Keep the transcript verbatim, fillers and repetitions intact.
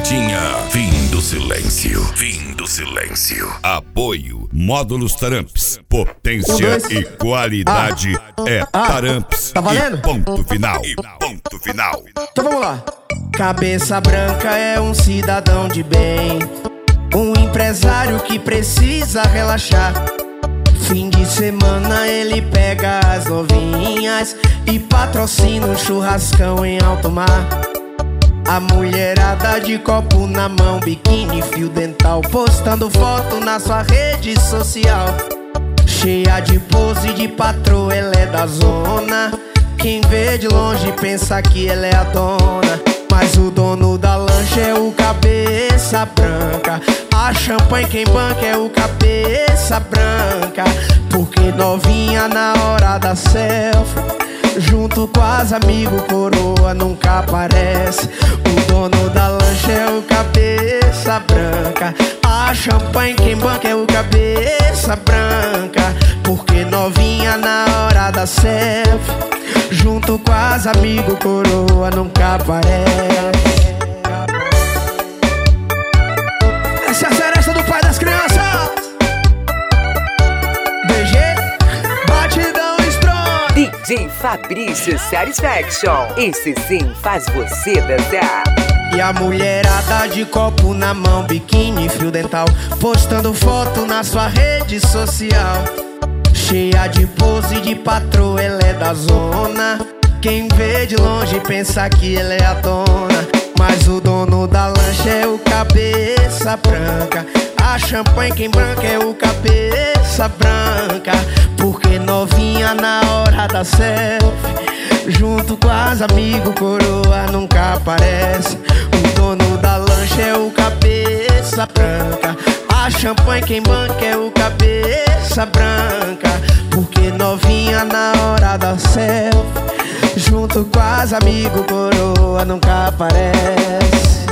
Pimentinha, fim do silêncio, fim do silêncio. Apoio Módulos Taramps, potência um, e qualidade ah, é ah, Taramps. Tá valendo? E ponto final, e ponto final. Então vamos lá. Cabeça branca é um cidadão de bem, um empresário que precisa relaxar. Fim de semana ele pega as novinhas e patrocina um churrascão em alto mar. A mulherada de copo na mão, biquíni, fio dental, postando foto na sua rede social. Cheia de pose de patroa, ela é da zona. Quem vê de longe pensa que ela é a dona, mas o dono da lancha é o cabeça branca. A champanhe quem banca é o cabeça branca. Porque novinha na hora da selfie, junto com as amigos, coroa nunca aparece. O dono da lancha é o cabeça branca. A champanhe quem banca é o cabeça branca. Porque novinha na hora da selfie, junto com as amigos, coroa nunca aparece. Essa é a seresta do pai das crianças. D G Batidão Strong, D J Fabrício Satisfaction. Esse sim faz você dançar. E a mulherada de copo na mão, biquíni, fio dental, postando foto na sua rede social. Cheia de pose de patroa, ela é da zona. Quem vê de longe pensa que ela é a dona, mas o dono da lancha é o cabeça branca. A champanhe quem branca é o cabeça branca. Porque novinha na hora da selfie, junto com as amigos, coroa nunca aparece. O dono da lancha é o cabeça branca. A champanhe quem banca é o cabeça branca. Porque novinha na hora da selfie, junto com as amigos, coroa nunca aparece.